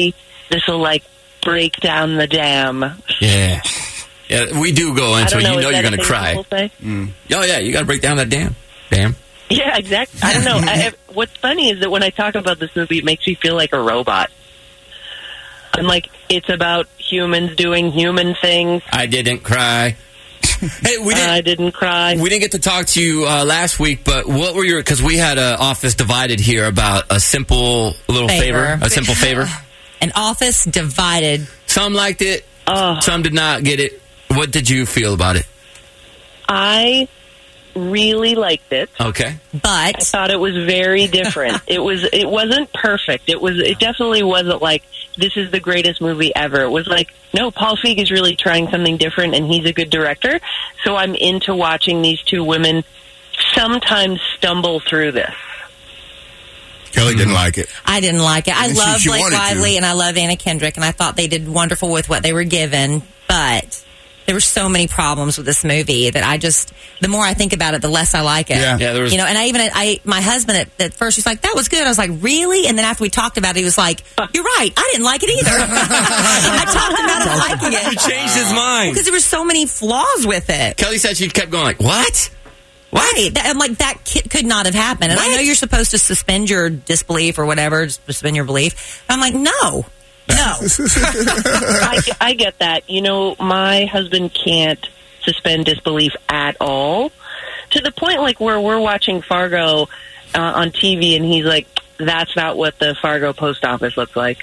this will like break down the dam. Yeah. Yeah, we do go into it. You know you're going to cry. Mm. Oh, yeah, you got to break down that dam. Yeah, exactly. I don't know. What's funny is that when I talk about this movie, it makes me feel like a robot. I'm like, it's about humans doing human things. I didn't cry. Hey, I didn't cry. We didn't get to talk to you last week, but what were your... Because we had an office divided here about a simple little favor. A simple favor. An office divided. Some liked it. Some did not get it. What did you feel about it? I really liked it. Okay. But I thought it was very different. It wasn't perfect. It definitely wasn't like this is the greatest movie ever. It was like, no, Paul Feig is really trying something different and he's a good director. So I'm into watching these two women sometimes stumble through this. Kelly didn't like it. I didn't like it. I And love she Blake wanted to. Lively and I love Anna Kendrick, and I thought they did wonderful with what they were given, but there were so many problems with this movie that the more I think about it, the less I like it. Yeah, there was... You know, and my husband at first was like, that was good. I was like, really? And then after we talked about it, he was like, you're right. I didn't like it either. I talked about it liking it. He changed his mind. Because there were so many flaws with it. Kelly said she kept going like, what? Right. I'm like, that could not have happened. And I know you're supposed to suspend your disbelief or whatever, suspend your belief. I'm like, no. I get that. You know, my husband can't suspend disbelief at all, to the point like where we're watching Fargo on TV and he's like, that's not what the Fargo post office looks like.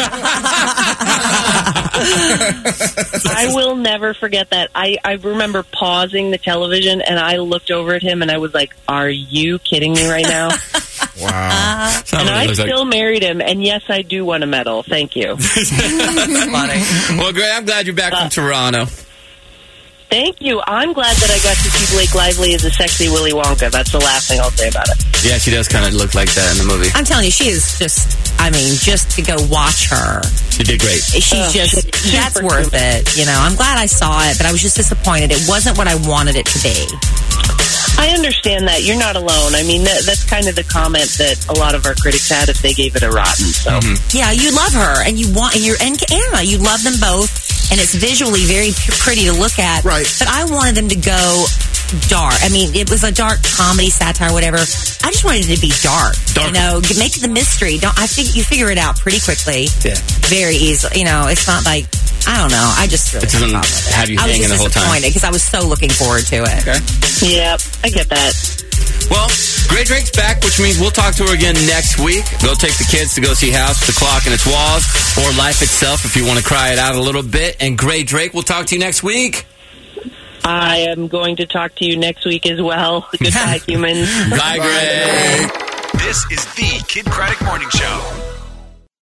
I will never forget that. I remember pausing the television and I looked over at him and I was like, are you kidding me right now? Wow. And I still married him, and yes, I do want a medal. Thank you. Funny. Well, great. I'm glad you're back from Toronto. Thank you. I'm glad that I got to see Blake Lively as a sexy Willy Wonka. That's the last thing I'll say about it. Yeah, she does kind of look like that in the movie. I'm telling you, she is just to go watch her. She did great. That's worth it. You know, I'm glad I saw it, but I was just disappointed. It wasn't what I wanted it to be. I understand that. You're not alone. I mean, that's kind of the comment that a lot of our critics had if they gave it a rotten. So Yeah, you love her, and and Anna, you love them both, and it's visually very pretty to look at. Right. But I wanted them to go dark. I mean, it was a dark comedy, satire, whatever. I just wanted it to be dark. You know, make the mystery. You figure it out pretty quickly. Yeah. Very easily. You know, it's not like, I don't know. I just really doesn't have you hanging the whole time. I was disappointed because I was so looking forward to it. Okay. Yeah, I get that. Well, Grey Drake's back, which means we'll talk to her again next week. Go take the kids to go see House, The Clock and Its Walls, or Life Itself if you want to cry it out a little bit. And Grey Drake, we'll talk to you next week. I am going to talk to you next week as well. Goodbye, humans. Bye, Greg. This is the Kid Craddock Morning Show.